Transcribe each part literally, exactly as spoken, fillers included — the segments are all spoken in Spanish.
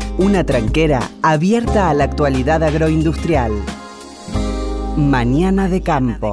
Una tranquera abierta a la actualidad agroindustrial. Mañana de Campo.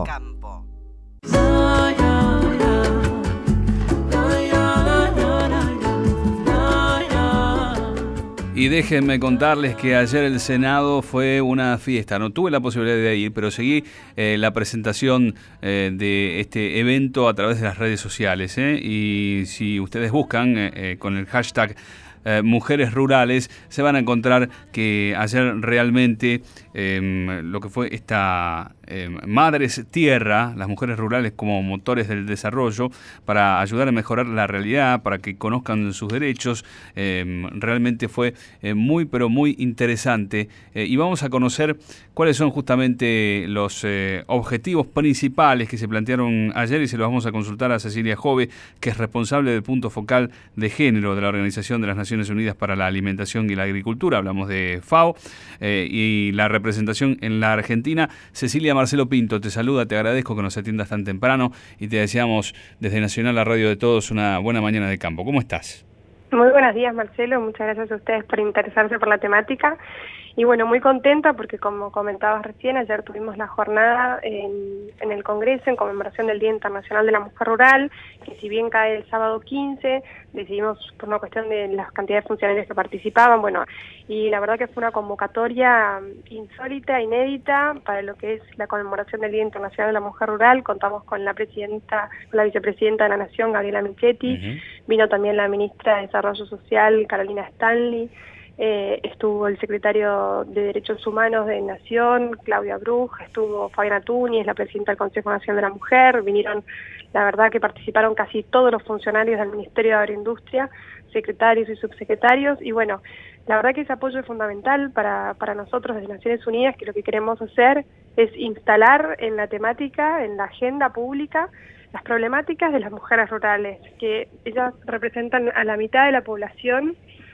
Y déjenme contarles que ayer el Senado fue una fiesta. No tuve la posibilidad de ir, pero seguí eh, la presentación eh, de este evento a través de las redes sociales. ¿eh? Y si ustedes buscan eh, eh, con el hashtag eh, Mujeres Rurales, se van a encontrar que ayer realmente eh, lo que fue esta eh, Madres Tierra, las mujeres rurales como motores del desarrollo, para ayudar a mejorar la realidad, para que conozcan sus derechos, eh, realmente fue eh, muy pero muy interesante. Eh, y vamos a conocer cuáles son justamente los eh, objetivos principales que se plantearon ayer, y se los vamos a consultar a Cecilia Jove, que es responsable del punto focal de género de la Organización de las Naciones Unidas para la Alimentación y la Agricultura. Hablamos de FAO eh, y la representación en la Argentina. Cecilia, Marcelo Pinto te saluda, te agradezco que nos atiendas tan temprano y te deseamos desde Nacional, la radio de todos, una buena mañana de campo. ¿Cómo estás? Muy buenos días, Marcelo. Muchas gracias a ustedes por interesarse por la temática. Y bueno, muy contenta porque, como comentabas recién, ayer tuvimos la jornada en, en el Congreso en conmemoración del Día Internacional de la Mujer Rural, que si bien cae el sábado quince, decidimos por una cuestión de las cantidades de funcionarios que participaban, bueno, y la verdad que fue una convocatoria insólita, inédita, para lo que es la conmemoración del Día Internacional de la Mujer Rural. Contamos con la presidenta, con la vicepresidenta de la Nación, Gabriela Michetti, uh-huh. Vino también la ministra de Desarrollo Social, Carolina Stanley, Eh, estuvo el secretario de Derechos Humanos de Nación, Claudia Bruj, estuvo Fabiana Túñez, la presidenta del Consejo Nacional de la Mujer. Vinieron, la verdad que participaron casi todos los funcionarios del Ministerio de Agroindustria, secretarios y subsecretarios, y bueno, la verdad que ese apoyo es fundamental para, para nosotros desde Naciones Unidas, que lo que queremos hacer es instalar en la temática, en la agenda pública, las problemáticas de las mujeres rurales, que ellas representan a la mitad de la población.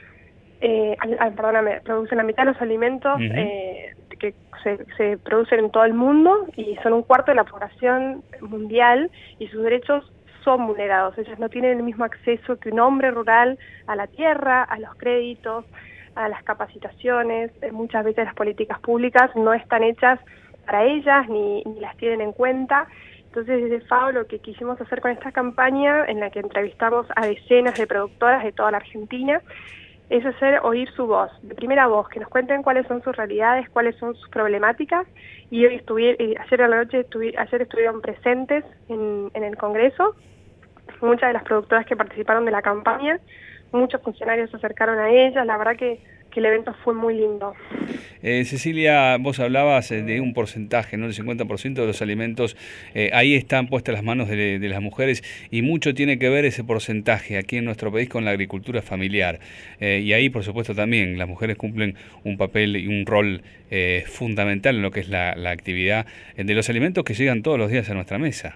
Eh, al, perdóname, producen la mitad de los alimentos uh-huh. eh, que se, se producen en todo el mundo y son un cuarto de la población mundial, y sus derechos son vulnerados. Ellas no tienen el mismo acceso que un hombre rural a la tierra, a los créditos, a las capacitaciones. Eh, muchas veces las políticas públicas no están hechas para ellas ni, ni las tienen en cuenta. Entonces, desde FAO lo que quisimos hacer con esta campaña, en la que entrevistamos a decenas de productoras de toda la Argentina, es hacer oír su voz, de primera voz, que nos cuenten cuáles son sus realidades, cuáles son sus problemáticas. Y hoy estuvieron, ayer a la noche estuvi, ayer estuvieron presentes en, en el Congreso muchas de las productoras que participaron de la campaña, muchos funcionarios se acercaron a ellas. La verdad que, que el evento fue muy lindo. Eh, Cecilia, vos hablabas de un porcentaje, ¿no? El cincuenta por ciento de los alimentos, eh, ahí están puestas las manos de, de las mujeres, y mucho tiene que ver ese porcentaje aquí en nuestro país con la agricultura familiar. Eh, y ahí, por supuesto, también las mujeres cumplen un papel y un rol eh, fundamental en lo que es la, la actividad de los alimentos que llegan todos los días a nuestra mesa.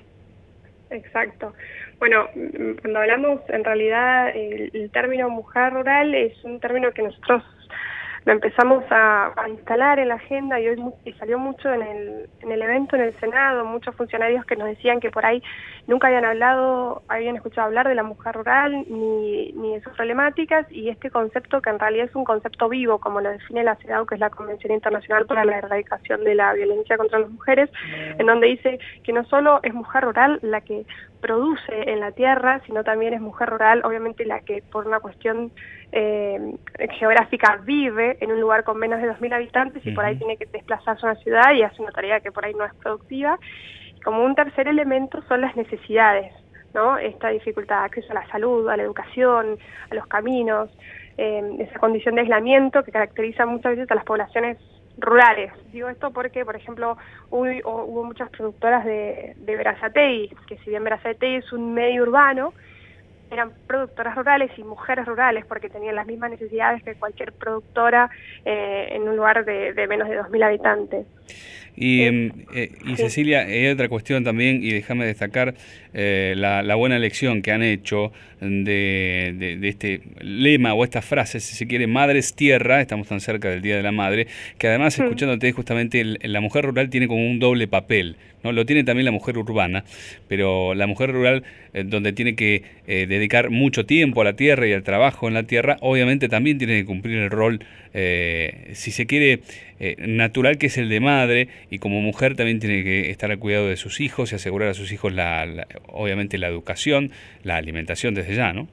Exacto. Bueno, cuando hablamos, en realidad, el, el término mujer rural es un término que nosotros lo empezamos a, a instalar en la agenda, y hoy y salió mucho en el, en el evento en el Senado, muchos funcionarios que nos decían que por ahí nunca habían hablado, habían escuchado hablar de la mujer rural ni, ni de sus problemáticas, y este concepto, que en realidad es un concepto vivo, como lo define la CEDAW, que es la Convención Internacional para la Erradicación de la Violencia contra las Mujeres, en donde dice que no solo es mujer rural la que produce en la tierra, sino también es mujer rural, obviamente, la que por una cuestión eh, geográfica vive en un lugar con menos de dos mil habitantes y uh-huh. por ahí tiene que desplazarse a una ciudad y hace una tarea que por ahí no es productiva. Como un tercer elemento son las necesidades, ¿no? Esta dificultad de acceso a la salud, a la educación, a los caminos, eh, esa condición de aislamiento que caracteriza muchas veces a las poblaciones rurales. Digo esto porque, por ejemplo, hubo, hubo muchas productoras de, de Berazategui, que si bien Berazategui es un medio urbano, eran productoras rurales y mujeres rurales, porque tenían las mismas necesidades que cualquier productora eh, en un lugar de, de menos de dos mil habitantes. Y, eh, eh, y sí. Cecilia, hay otra cuestión también, y déjame destacar eh, la, la buena elección que han hecho de, de, de este lema o esta frase, si se quiere, Madre es Tierra, estamos tan cerca del Día de la Madre, que además, escuchándote, justamente el, la mujer rural tiene como un doble papel, ¿no? Lo tiene también la mujer urbana, pero la mujer rural, eh, donde tiene que eh, dedicar mucho tiempo a la tierra y al trabajo en la tierra, obviamente también tiene que cumplir el rol, eh, si se quiere, eh, natural, que es el de madre, y como mujer también tiene que estar al cuidado de sus hijos y asegurar a sus hijos, la, la, obviamente, la educación, la alimentación desde ya, ¿no?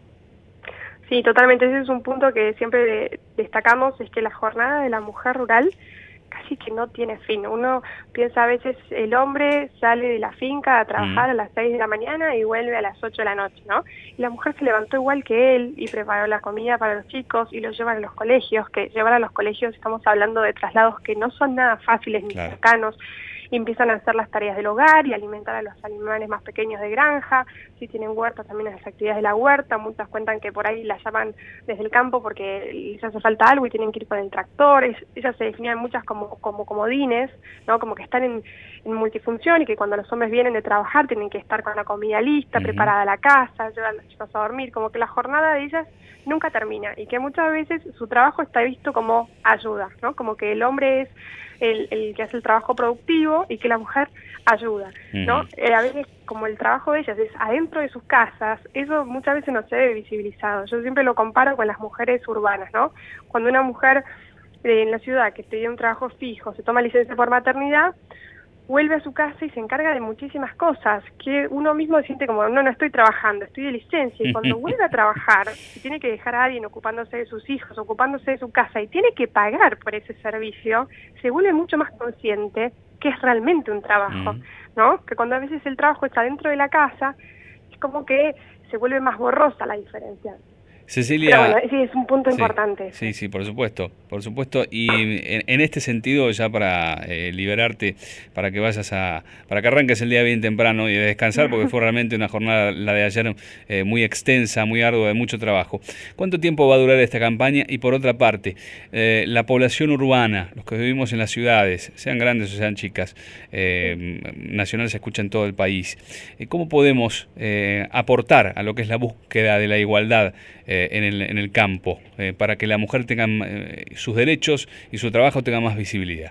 Sí, totalmente. Ese es un punto que siempre de, destacamos, es que la jornada de la mujer rural casi que no tiene fin. Uno piensa a veces, el hombre sale de la finca a trabajar mm. a las seis de la mañana y vuelve a las ocho de la noche, ¿no? Y la mujer se levantó igual que él y preparó la comida para los chicos y los llevan a los colegios, que llevar a los colegios estamos hablando de traslados que no son nada fáciles ni claro. cercanos. Y empiezan a hacer las tareas del hogar y alimentar a los animales más pequeños de granja. Si tienen huerta, también las actividades de la huerta. Muchas cuentan que por ahí la llaman desde el campo porque les hace falta algo y tienen que ir con el tractor. Es, ellas se definían muchas como, como comodines, ¿no? Como que están en, en multifunción, y que cuando los hombres vienen de trabajar tienen que estar con la comida lista, uh-huh. preparada la casa, llevar a los chicos a dormir. Como que la jornada de ellas nunca termina y que muchas veces su trabajo está visto como ayuda, ¿no? Como que el hombre es El, el que hace el trabajo productivo y que la mujer ayuda, ¿no? Uh-huh. Eh, a veces, como el trabajo de ellas es adentro de sus casas, eso muchas veces no se ve visibilizado. Yo siempre lo comparo con las mujeres urbanas, ¿no? Cuando una mujer eh, en la ciudad que tiene un trabajo fijo, se toma licencia por maternidad, vuelve a su casa y se encarga de muchísimas cosas que uno mismo siente como, no, no estoy trabajando, estoy de licencia, y cuando vuelve a trabajar y tiene que dejar a alguien ocupándose de sus hijos, ocupándose de su casa, y tiene que pagar por ese servicio, se vuelve mucho más consciente que es realmente un trabajo, mm. ¿no? Que cuando a veces el trabajo está dentro de la casa, es como que se vuelve más borrosa la diferencia. Cecilia, pero bueno, sí, es un punto sí, importante. Sí, sí, por supuesto, por supuesto. Y en, en este sentido, ya para eh, liberarte, para que vayas a, para que arranques el día bien temprano y de descansar, porque fue realmente una jornada, la de ayer, eh, muy extensa, muy ardua, de mucho trabajo. ¿Cuánto tiempo va a durar esta campaña? Y por otra parte, eh, la población urbana, los que vivimos en las ciudades, sean grandes o sean chicas, eh, Nacional se escucha en todo el país. Eh, ¿Cómo podemos eh, aportar a lo que es la búsqueda de la igualdad Eh, en, el, en el campo, eh, para que la mujer tenga eh, sus derechos y su trabajo tenga más visibilidad?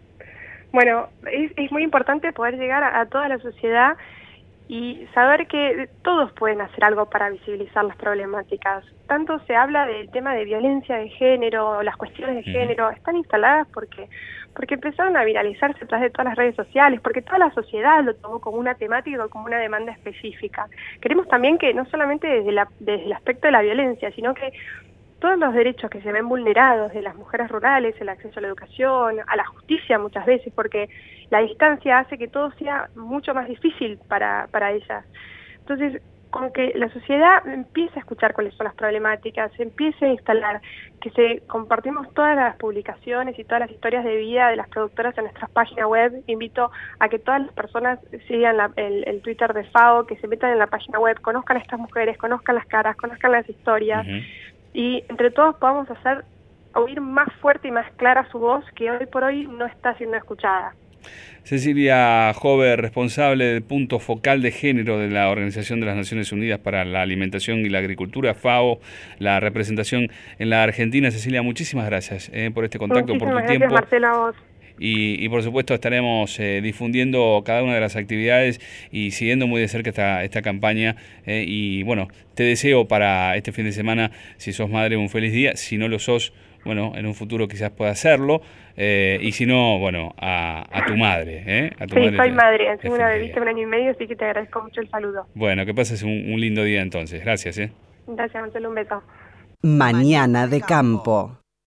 Bueno, es, es muy importante poder llegar a, a toda la sociedad y saber que todos pueden hacer algo para visibilizar las problemáticas. Tanto se habla del tema de violencia de género, las cuestiones de género, uh-huh. están instaladas porque porque empezaron a viralizarse a través de todas las redes sociales, porque toda la sociedad lo tomó como una temática o como una demanda específica. Queremos también que no solamente desde, la, desde el aspecto de la violencia, sino que todos los derechos que se ven vulnerados de las mujeres rurales, el acceso a la educación, a la justicia muchas veces, porque la distancia hace que todo sea mucho más difícil para, para ellas. Entonces, con que la sociedad empiece a escuchar cuáles son las problemáticas, se empiece a instalar, que se compartimos todas las publicaciones y todas las historias de vida de las productoras en nuestras páginas web. Invito a que todas las personas sigan la, el, el Twitter de FAO, que se metan en la página web, conozcan a estas mujeres, conozcan las caras, conozcan las historias, uh-huh. y entre todos podamos hacer oír más fuerte y más clara su voz, que hoy por hoy no está siendo escuchada. Cecilia Hover, responsable del punto focal de género de la Organización de las Naciones Unidas para la Alimentación y la Agricultura, FAO, la representación en la Argentina. Cecilia, muchísimas gracias eh, por este contacto, muchísimas por tu gracias, tiempo. Marcelo, a vos. Y, y por supuesto estaremos eh, difundiendo cada una de las actividades y siguiendo muy de cerca esta, esta campaña. Eh, y bueno, te deseo para este fin de semana, si sos madre, un feliz día. Si no lo sos, bueno, en un futuro quizás pueda hacerlo. Eh, y si no, bueno, a, a tu madre. ¿eh? A tu sí, madre soy te, madre. Tengo una bebita de un año y medio, así que te agradezco mucho el saludo. Bueno, que pases un, un lindo día entonces. Gracias. ¿eh? Gracias, Marcelo. Un beso. Mañana de campo.